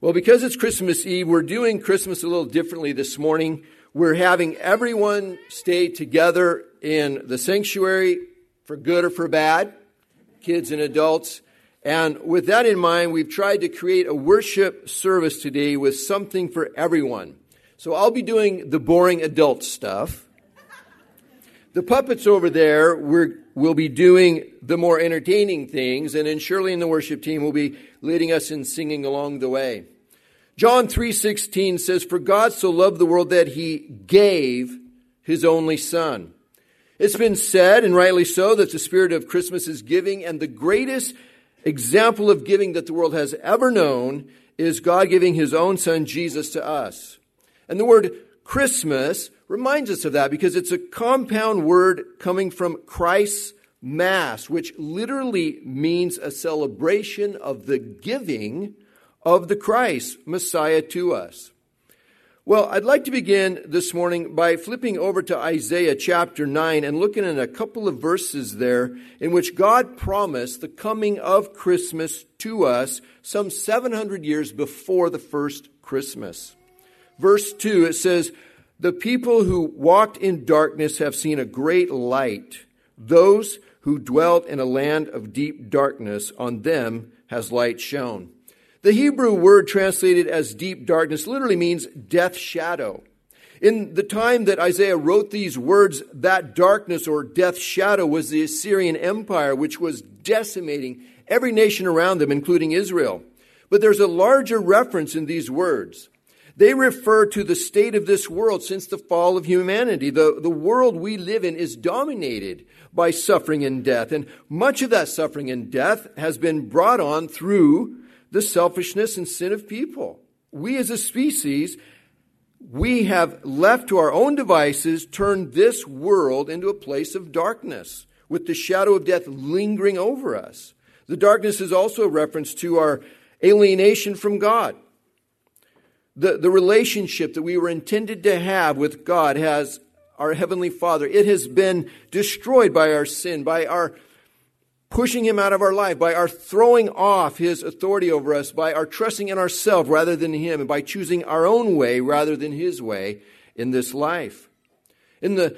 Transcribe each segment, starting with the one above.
Well, because it's Christmas Eve, we're doing Christmas a little differently this morning. We're having everyone stay together in the sanctuary for good or for bad, kids and adults. And with that in mind, we've tried to create a worship service today with something for everyone. So I'll be doing the boring adult stuff. The puppets over there will be doing the more entertaining things, and then Shirley and the worship team will be leading us in singing along the way. John 3:16 says, "For God so loved the world that he gave his only Son." It's been said, and rightly so, that the spirit of Christmas is giving, and the greatest example of giving that the world has ever known is God giving his own Son, Jesus, to us. And the word Christmas reminds us of that because it's a compound word coming from Christ's Mass, which literally means a celebration of the giving of the Christ, Messiah, to us. Well, I'd like to begin this morning by flipping over to Isaiah chapter 9 and looking at a couple of verses there in which God promised the coming of Christmas to us some 700 years before the first Christmas. Verse 2, it says, "The people who walked in darkness have seen a great light. Those who dwelt in a land of deep darkness, on them has light shone." The Hebrew word translated as deep darkness literally means death shadow. In the time that Isaiah wrote these words, that darkness or death shadow was the Assyrian Empire, which was decimating every nation around them, including Israel. But there's a larger reference in these words. They refer to the state of this world since the fall of humanity. The world we live in is dominated by suffering and death. And much of that suffering and death has been brought on through the selfishness and sin of people. We as a species, we have left to our own devices turned this world into a place of darkness with the shadow of death lingering over us. The darkness is also a reference to our alienation from God. The relationship that we were intended to have with God as our Heavenly Father, it has been destroyed by our sin, by our pushing him out of our life, by our throwing off his authority over us, by our trusting in ourselves rather than him, and by choosing our own way rather than his way in this life. In the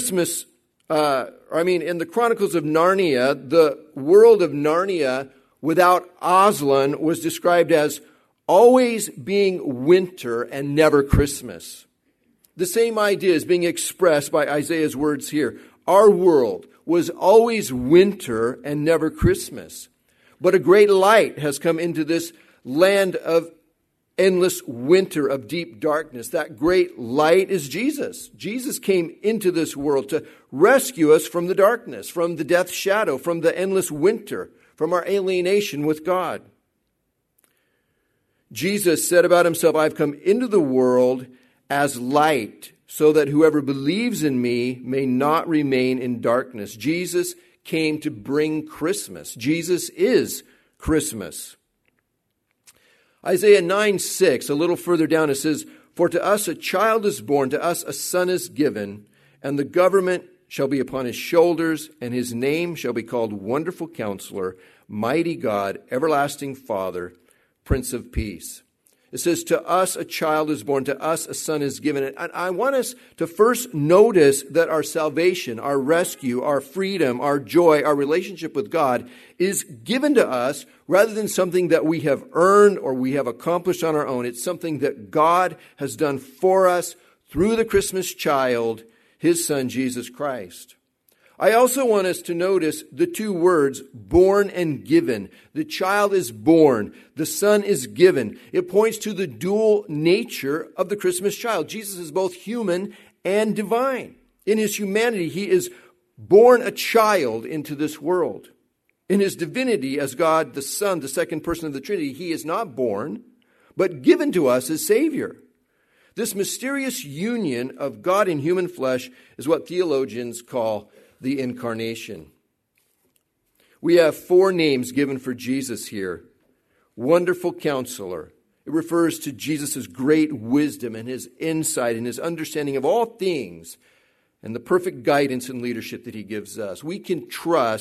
in the Chronicles of Narnia, the world of Narnia without Aslan was described as always being winter and never Christmas. The same idea is being expressed by Isaiah's words here. Our world was always winter and never Christmas. But a great light has come into this land of endless winter, of deep darkness. That great light is Jesus. Jesus came into this world to rescue us from the darkness, from the death shadow, from the endless winter, from our alienation with God. Jesus said about himself, "I've come into the world as light, so that whoever believes in me may not remain in darkness." Jesus came to bring Christmas. Jesus is Christmas. Isaiah 9:6, a little further down, it says, "For to us a child is born, to us a son is given, and the government shall be upon his shoulders, and his name shall be called Wonderful Counselor, Mighty God, Everlasting Father, Prince of Peace." It says, to us a child is born, to us a son is given. And I want us to first notice that our salvation, our rescue, our freedom, our joy, our relationship with God is given to us rather than something that we have earned or we have accomplished on our own. It's something that God has done for us through the Christmas child, his Son, Jesus Christ. I also want us to notice the two words, born and given. The child is born. The son is given. It points to the dual nature of the Christmas child. Jesus is both human and divine. In his humanity, he is born a child into this world. In his divinity as God the Son, the second person of the Trinity, he is not born, but given to us as Savior. This mysterious union of God in human flesh is what theologians call the incarnation. We have four names given for Jesus here. Wonderful Counselor. It refers to Jesus' great wisdom and his insight and his understanding of all things and the perfect guidance and leadership that he gives us. We can trust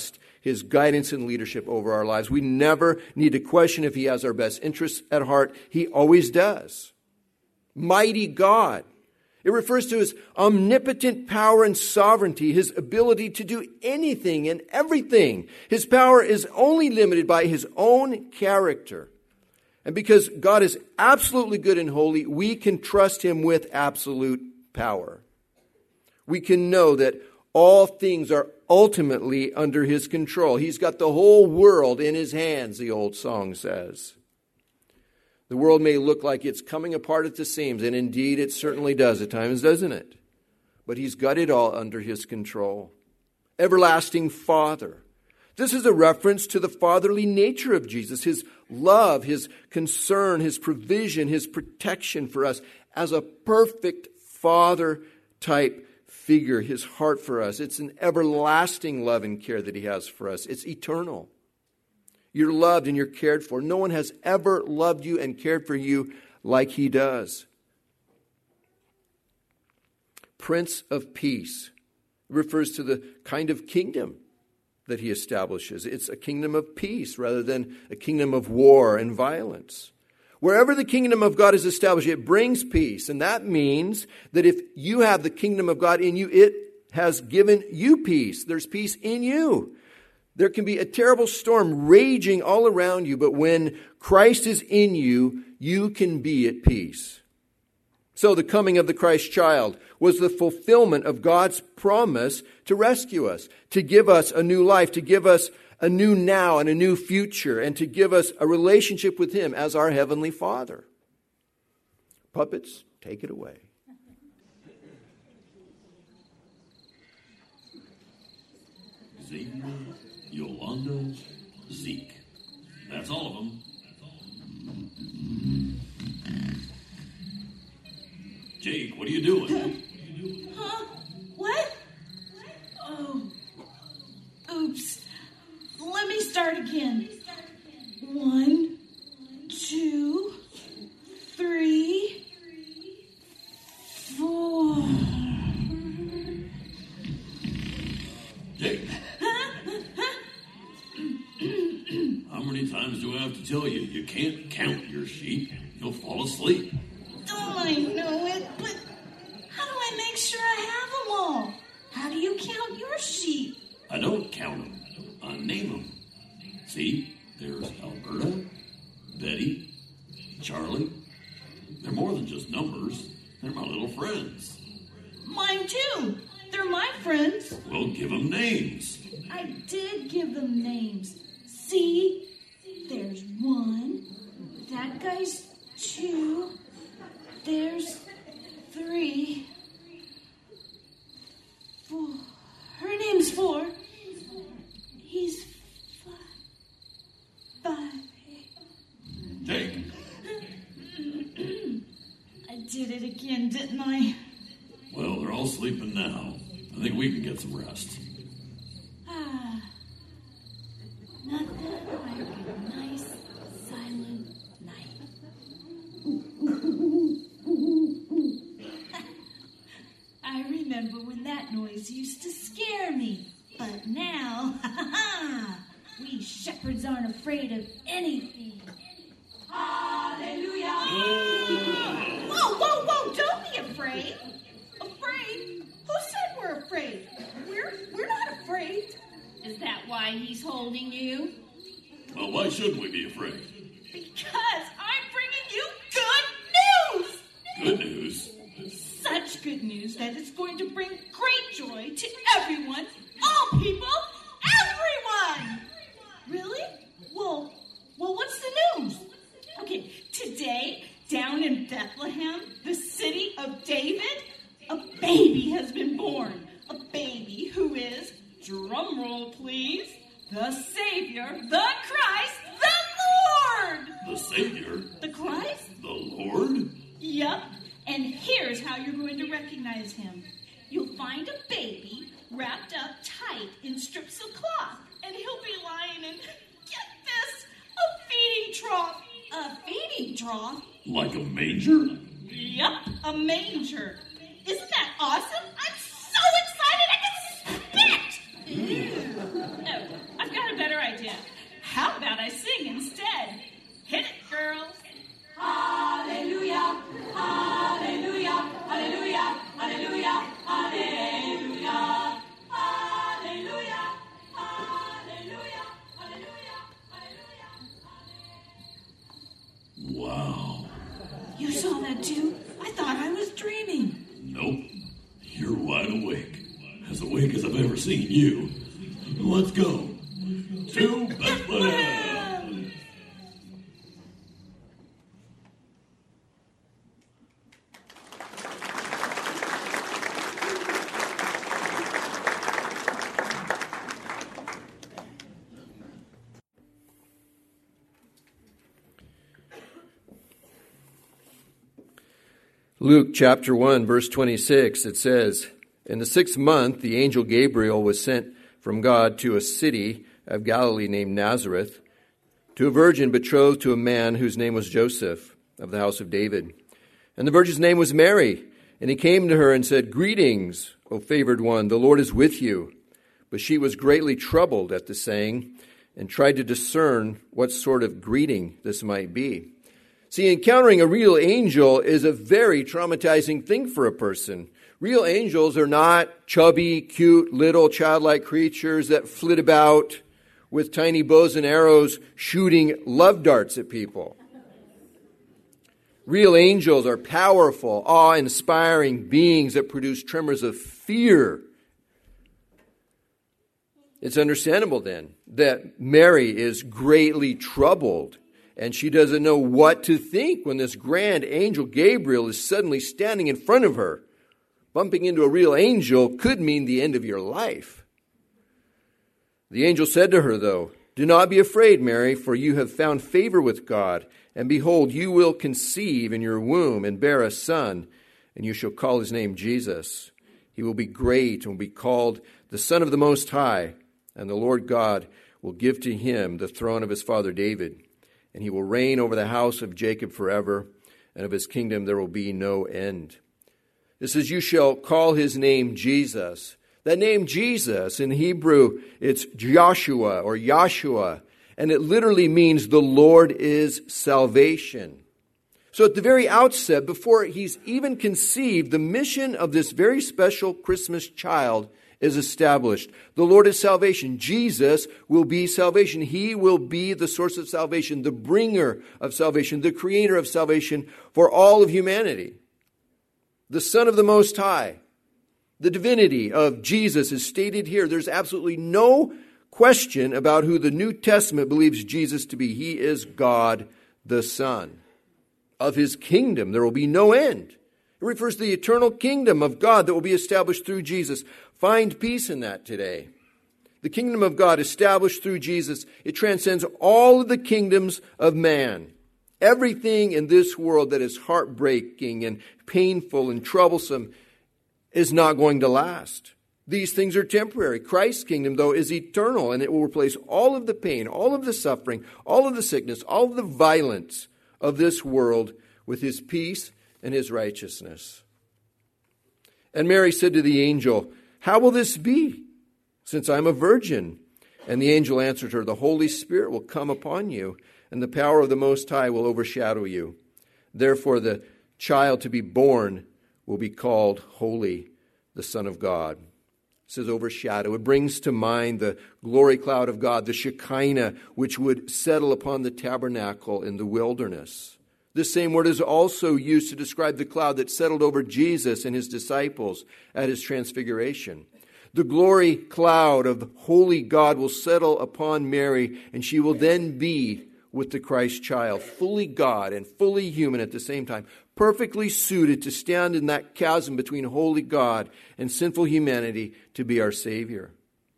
his guidance and leadership over our lives. We never need to question if he has our best interests at heart. He always does. Mighty God. It refers to his omnipotent power and sovereignty, his ability to do anything and everything. His power is only limited by his own character. And because God is absolutely good and holy, we can trust him with absolute power. We can know that all things are ultimately under his control. He's got the whole world in his hands, the old song says. The world may look like it's coming apart at the seams, and indeed it certainly does at times, doesn't it? But he's got it all under his control. Everlasting Father. This is a reference to the fatherly nature of Jesus, his love, his concern, his provision, his protection for us as a perfect father type figure, his heart for us. It's an everlasting love and care that he has for us. It's eternal. You're loved and you're cared for. No one has ever loved you and cared for you like he does. Prince of Peace refers to the kind of kingdom that he establishes. It's a kingdom of peace rather than a kingdom of war and violence. Wherever the kingdom of God is established, it brings peace. And that means that if you have the kingdom of God in you, it has given you peace. There's peace in you. There can be a terrible storm raging all around you, but when Christ is in you, you can be at peace. So the coming of the Christ child was the fulfillment of God's promise to rescue us, to give us a new life, to give us a new now and a new future, and to give us a relationship with him as our heavenly Father. Puppets, take it away. Xavier, Yolanda, Zeke. That's all of them. Jake, what are you doing? Huh? What? Oh. Oops. Let me start again. 1, 2, 3, 4. Jake. How many times do I have to tell you? You can't count your sheep. You'll fall asleep. Don't I know it? But how do I make sure I have them all? How do you count your sheep? I don't count them. I name them. See, there's Alberta, Betty, Charlie. They're more than just numbers. They're my little friends. Mine too. They're my friends. Well, give them names. I did give them names. See, there's 1. That guy's 2. There's 3. 4. Her name's 4. He's 5. Jake. I did it again, didn't I? Well, they're all sleeping now. I think we can get some rest. Nothing like a nice, silent night. I remember when that noise used to scare me. But now, we shepherds aren't afraid of anything. Hallelujah! Whoa, whoa, whoa! Don't be afraid. Afraid? Who said we're afraid? We're not afraid. Is that why he's holding you? Well, why shouldn't we be afraid? Because I'm bringing you good news! Good news? Such good news that it's going to bring great joy to everyone, all people, everyone! Really? Well, what's the news? Okay, today, down in Bethlehem, the city of David, a baby has been born. A baby who is, drum roll please, the Savior, the Christ, the Lord! The Savior? The Christ? The Lord? Yep, and here's how you're going to recognize him. You'll find a baby wrapped up tight in strips of cloth, and he'll be lying in, get this, a feeding trough. A feeding trough? Like a manger? Yep, a manger. Isn't that awesome? I'm so excited I can spit! Ew. Oh, I've got about I sing instead? Hit it, girls. Hallelujah, hallelujah, hallelujah, hallelujah, hallelujah, hallelujah, hallelujah, hallelujah, hallelujah. Wow. You saw that too? I thought I was dreaming. Nope. You're wide awake. As awake as I've ever seen you. Let's go. To Bethlehem. Luke chapter 1, verse 26, it says, "In the 6th month, the angel Gabriel was sent from God to a city of Galilee named Nazareth, to a virgin betrothed to a man whose name was Joseph, of the house of David. And the virgin's name was Mary. And he came to her and said, 'Greetings, O favored one, the Lord is with you.' But she was greatly troubled at the saying, and tried to discern what sort of greeting this might be. See, encountering a real angel is a very traumatizing thing for a person. Real angels are not chubby, cute, little, childlike creatures that flit about with tiny bows and arrows shooting love darts at people. Real angels are powerful, awe-inspiring beings that produce tremors of fear. It's understandable then that Mary is greatly troubled, and she doesn't know what to think when this grand angel Gabriel is suddenly standing in front of her. Bumping into a real angel could mean the end of your life. The angel said to her, though, "Do not be afraid, Mary, for you have found favor with God. And behold, you will conceive in your womb and bear a son, and you shall call his name Jesus. He will be great and will be called the Son of the Most High, and the Lord God will give to him the throne of his father David. And he will reign over the house of Jacob forever, and of his kingdom there will be no end." It says, "You shall call his name Jesus." That name Jesus, in Hebrew, it's Joshua or Yahshua, and it literally means the Lord is salvation. So at the very outset, before he's even conceived, the mission of this very special Christmas child is established. The Lord is salvation. Jesus will be salvation. He will be the source of salvation, the bringer of salvation, the creator of salvation for all of humanity. The Son of the Most High. The divinity of Jesus is stated here. There's absolutely no question about who the New Testament believes Jesus to be. He is God the Son. Of his kingdom there will be no end. It refers to the eternal kingdom of God that will be established through Jesus. Find peace in that today. The kingdom of God established through Jesus, it transcends all of the kingdoms of man. Everything in this world that is heartbreaking and painful and troublesome is not going to last. These things are temporary. Christ's kingdom, though, is eternal, and it will replace all of the pain, all of the suffering, all of the sickness, all of the violence of this world with his peace and his righteousness. And Mary said to the angel, "How will this be, since I'm a virgin?" And the angel answered her, "The Holy Spirit will come upon you, and the power of the Most High will overshadow you. Therefore, the child to be born will be called Holy, the Son of God." It says overshadow. It brings to mind the glory cloud of God, the Shekinah, which would settle upon the tabernacle in the wilderness. This same word is also used to describe the cloud that settled over Jesus and his disciples at his transfiguration. The glory cloud of holy God will settle upon Mary, and she will then be with the Christ child, fully God and fully human at the same time, perfectly suited to stand in that chasm between holy God and sinful humanity to be our Savior.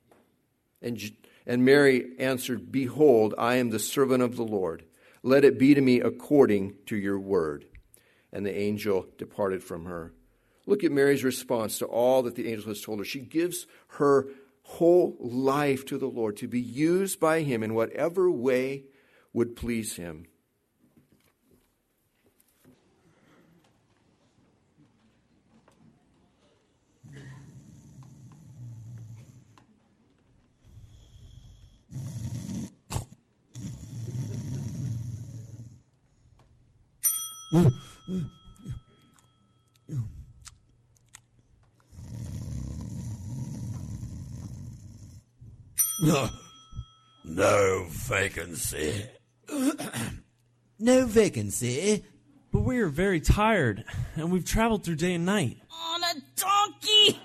And Mary answered, "Behold, I am the servant of the Lord. Let it be to me according to your word." And the angel departed from her. Look at Mary's response to all that the angel has told her. She gives her whole life to the Lord to be used by him in whatever way would please him. No vacancy. No vacancy. But we are very tired, and we've traveled through day and night. On a donkey!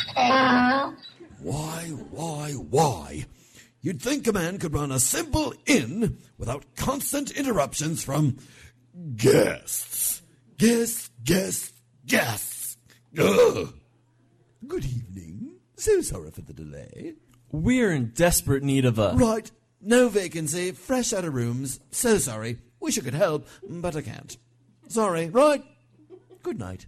Why? You'd think a man could run a simple inn without constant interruptions from guests. Guests. Ugh. Good evening. So sorry for the delay. We are in desperate need of a... Right. No vacancy. Fresh out of rooms. So sorry. Wish I could help, but I can't. Sorry. Right. Good night.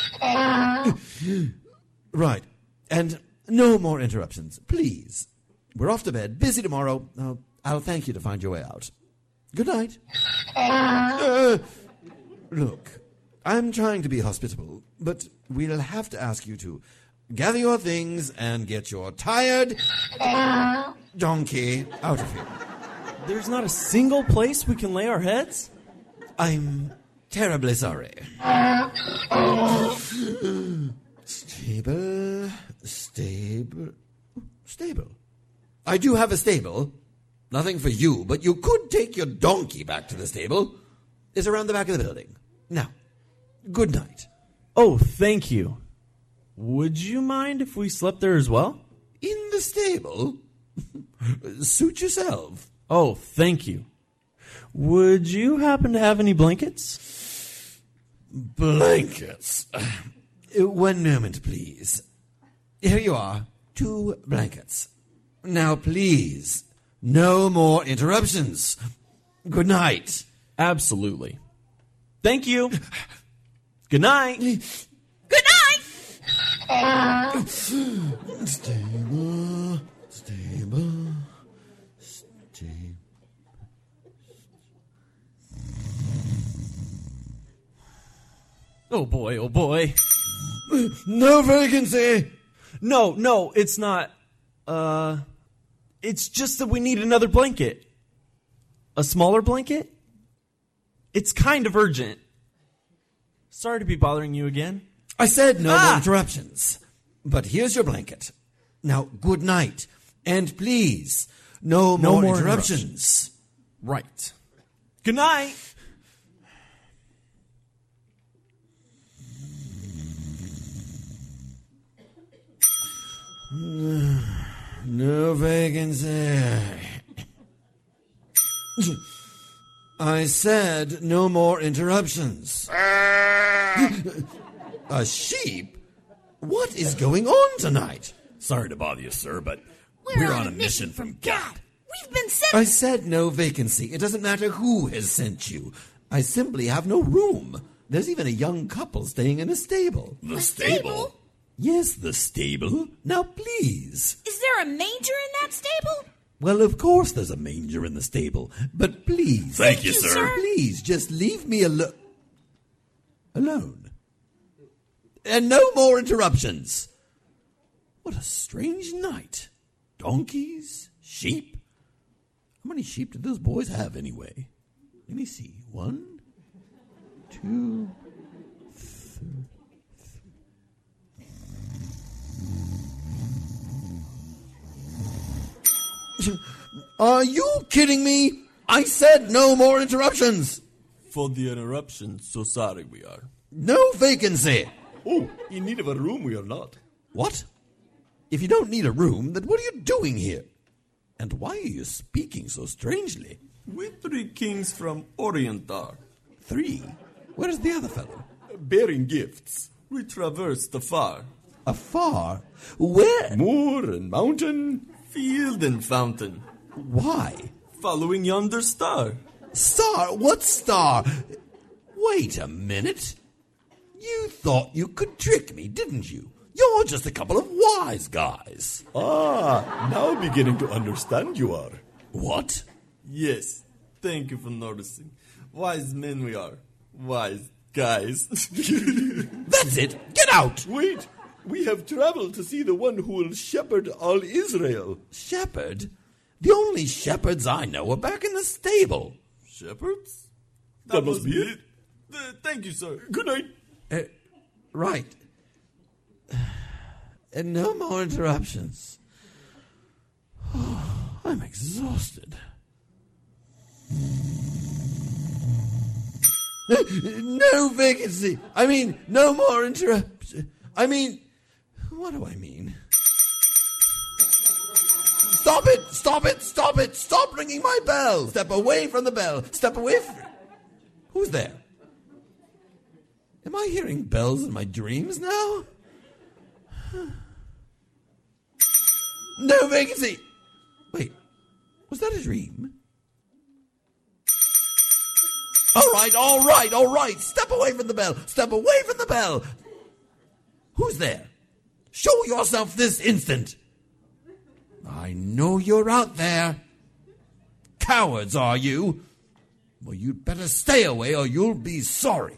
Right. And no more interruptions, please. We're off to bed. Busy tomorrow. I'll thank you to find your way out. Good night. Look, I'm trying to be hospitable, but we'll have to ask you to gather your things and get your tired donkey out of here. There's not a single place we can lay our heads? I'm terribly sorry. Stable. I do have a stable. Nothing for you, but you could take your donkey back to the stable. It's around the back of the building. Now, good night. Oh, thank you. Would you mind if we slept there as well? In the stable? Suit yourself. Oh, thank you. Would you happen to have any blankets? Blankets. 1 moment, please. Here you are. 2 blankets. Now, please, no more interruptions. Good night. Absolutely. Thank you. Good night. Good night! Stable. Oh boy. No vacancy. No, it's not. It's just that we need another blanket. A smaller blanket? It's kind of urgent. Sorry to be bothering you again. I said no more interruptions. But here's your blanket. Now, good night. And please, no more interruptions. Right. Good night. No vacancy. I said no more interruptions. A sheep? What is going on tonight? Sorry to bother you, sir, but we're on a mission from God. We've been sent... I said no vacancy. It doesn't matter who has sent you. I simply have no room. There's even a young couple staying in a stable. The stable? Yes, the stable. Now, please. Is there a manger in that stable? Well, of course there's a manger in the stable. But please. Thank you, sir. Please, just leave me alone. And no more interruptions. What a strange night. Donkeys, sheep. How many sheep did those boys have anyway? Let me see. 1, 2, 3. Are you kidding me? I said no more interruptions. For the interruption, so sorry we are. No vacancy. Oh, in need of a room we are not. What? If you don't need a room, then what are you doing here? And why are you speaking so strangely? We 3 kings from Orient are. 3? Where's the other fellow? Bearing gifts. We traversed afar. Afar? Where? Moor and mountain, field and fountain. Why? Following yonder star. Star? What star? Wait a minute. You thought you could trick me, didn't you? You're just a couple of wise guys. Now beginning to understand you are. What? Yes, thank you for noticing. Wise men we are. Wise guys. That's it. Get out. Wait, we have traveled to see the one who will shepherd all Israel. Shepherd? The only shepherds I know are back in the stable. Shepherds? That must be it. Thank you, sir. Good night. Right. And no more interruptions. I'm exhausted. No vacancy. I mean, no more interruption. I mean, what do I mean? Stop it! Stop it! Stop it! Stop ringing my bell! Step away from the bell. Step away from... Who's there? Am I hearing bells in my dreams now? No vacancy! Wait, was that a dream? All right. Step away from the bell. Step away from the bell. Who's there? Show yourself this instant. I know you're out there. Cowards, are you? Well, you'd better stay away or you'll be sorry.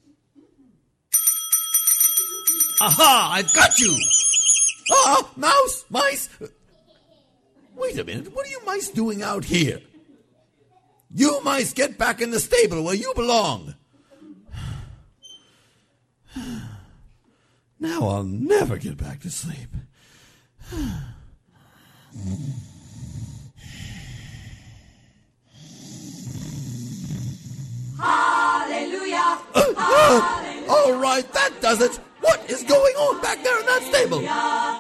Aha! I've got you! Ah! Mice! Wait a minute, what are you mice doing out here? You mice, get back in the stable where you belong. Now I'll never get back to sleep. Hallelujah. All right, that does it. What is going on back there in that stable? Hallelujah.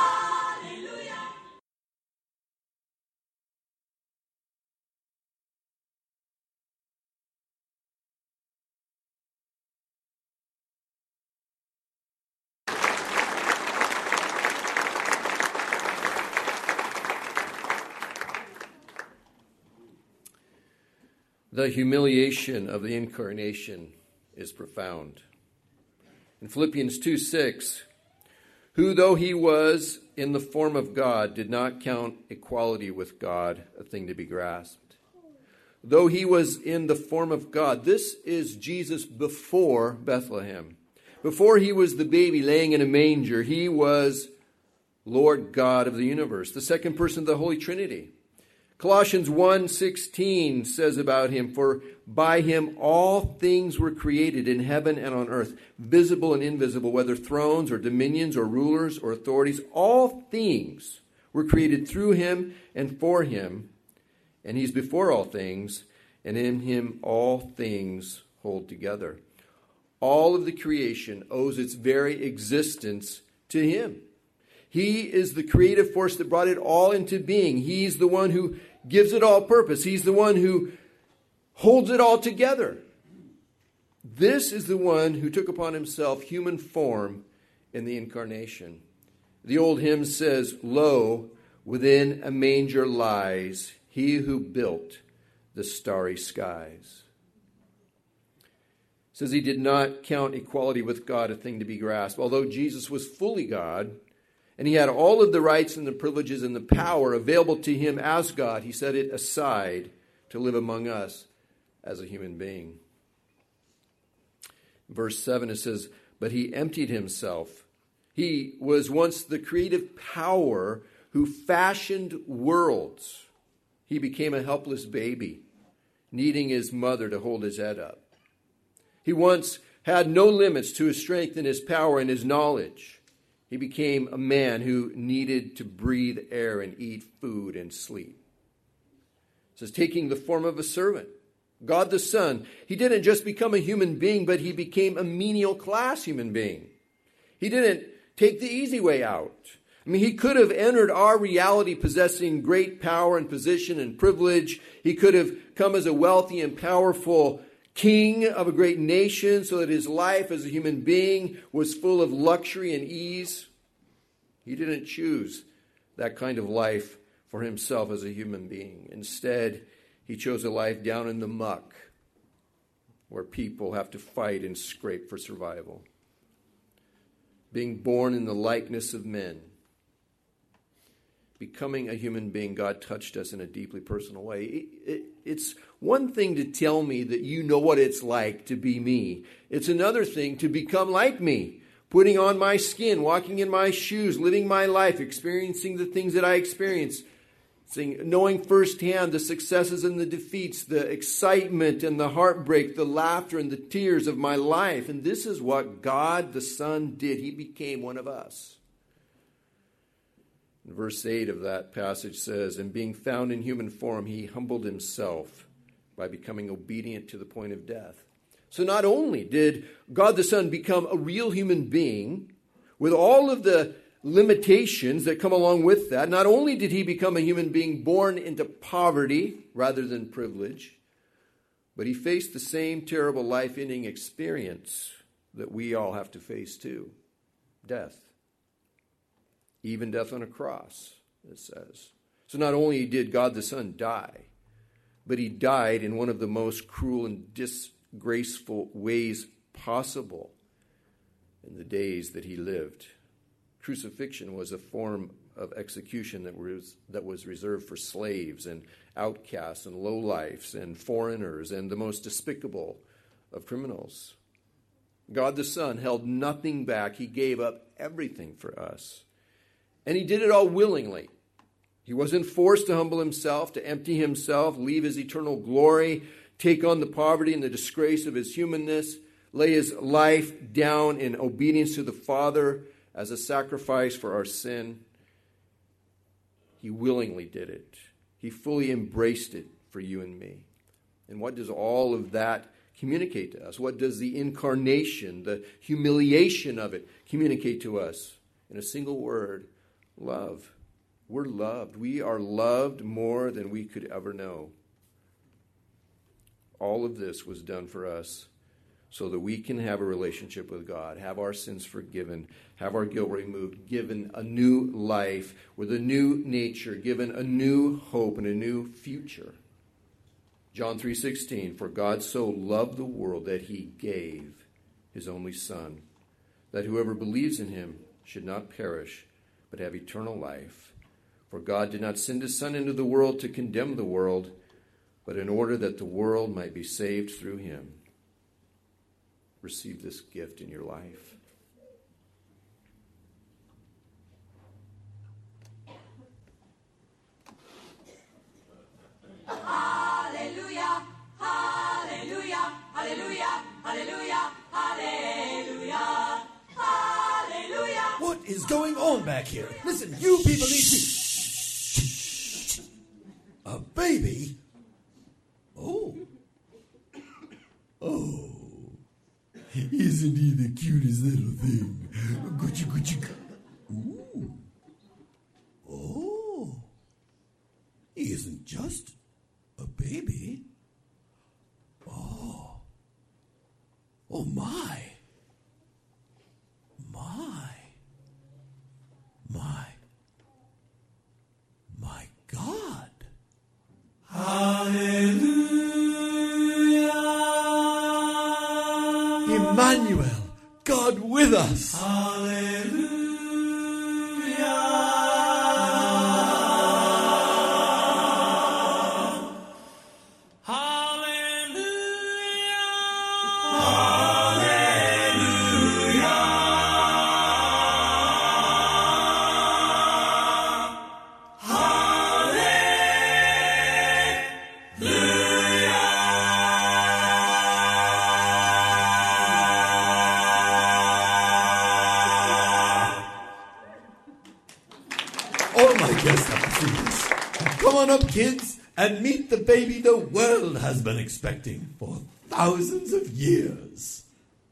The humiliation of the incarnation is profound. In Philippians 2:6, who though he was in the form of God, did not count equality with God a thing to be grasped. Though he was in the form of God, this is Jesus before Bethlehem. Before he was the baby laying in a manger, he was Lord God of the universe, the second person of the Holy Trinity. Colossians 1:16 says about him, for by him all things were created in heaven and on earth, visible and invisible, whether thrones or dominions or rulers or authorities. All things were created through him and for him, and he's before all things, and in him all things hold together. All of the creation owes its very existence to him. He is the creative force that brought it all into being. He's the one who gives it all purpose. He's the one who holds it all together. This is the one who took upon himself human form in the incarnation. The old hymn says, lo, within a manger lies he who built the starry skies. It says he did not count equality with God a thing to be grasped. Although Jesus was fully God, and he had all of the rights and the privileges and the power available to him as God, he set it aside to live among us as a human being. In verse 7 it says, but he emptied himself. He was once the creative power who fashioned worlds. He became a helpless baby, needing his mother to hold his head up. He once had no limits to his strength and his power and his knowledge. He became a man who needed to breathe air and eat food and sleep. It says, taking the form of a servant, God the Son, he didn't just become a human being, but he became a menial class human being. He didn't take the easy way out. I mean, he could have entered our reality possessing great power and position and privilege. He could have come as a wealthy and powerful king of a great nation so that his life as a human being was full of luxury and ease. He didn't choose that kind of life for himself as a human being. Instead, he chose a life down in the muck where people have to fight and scrape for survival. Being born in the likeness of men, becoming a human being, God touched us in a deeply personal way. It's one thing to tell me that you know what it's like to be me. It's another thing to become like me, putting on my skin, walking in my shoes, living my life, experiencing the things that I experience. Saying, knowing firsthand the successes and the defeats, the excitement and the heartbreak, the laughter and the tears of my life. And this is what God the Son did. He became one of us. And verse 8 of that passage says, and being found in human form, he humbled himself by becoming obedient to the point of death. So not only did God the Son become a real human being with all of the limitations that come along with that, not only did he become a human being born into poverty rather than privilege, but he faced the same terrible life-ending experience that we all have to face too, death. Even death on a cross, it says. So not only did God the Son die, but he died in one of the most cruel and disgraceful ways possible in the days that he lived. Crucifixion was a form of execution that was reserved for slaves and outcasts and lowlifes and foreigners and the most despicable of criminals. God the Son held nothing back. He gave up everything for us. And he did it all willingly. He wasn't forced to humble himself, to empty himself, leave his eternal glory, take on the poverty and the disgrace of his humanness, lay his life down in obedience to the Father as a sacrifice for our sin. He willingly did it. He fully embraced it for you and me. And what does all of that communicate to us? What does the incarnation, the humiliation of it, communicate to us? In a single word, love. We're loved. We are loved more than we could ever know. All of this was done for us so that we can have a relationship with God, have our sins forgiven, have our guilt removed, given a new life with a new nature, given a new hope and a new future. John 3:16, for God so loved the world that he gave his only Son, that whoever believes in him should not perish, but have eternal life. For God did not send his Son into the world to condemn the world, but in order that the world might be saved through him. Receive this gift in your life. Hallelujah, hallelujah, hallelujah, hallelujah, hallelujah, hallelujah. What is going on back here? Listen, you people need to... A baby? Oh. Oh. Isn't he the cutest little thing? Gucci, gucci. Ooh. Oh. He isn't just a baby. Oh. Oh, my. My God. Hallelujah. Emmanuel, God with us. Hallelujah. Come on up, kids, and meet the baby the world has been expecting for thousands of years.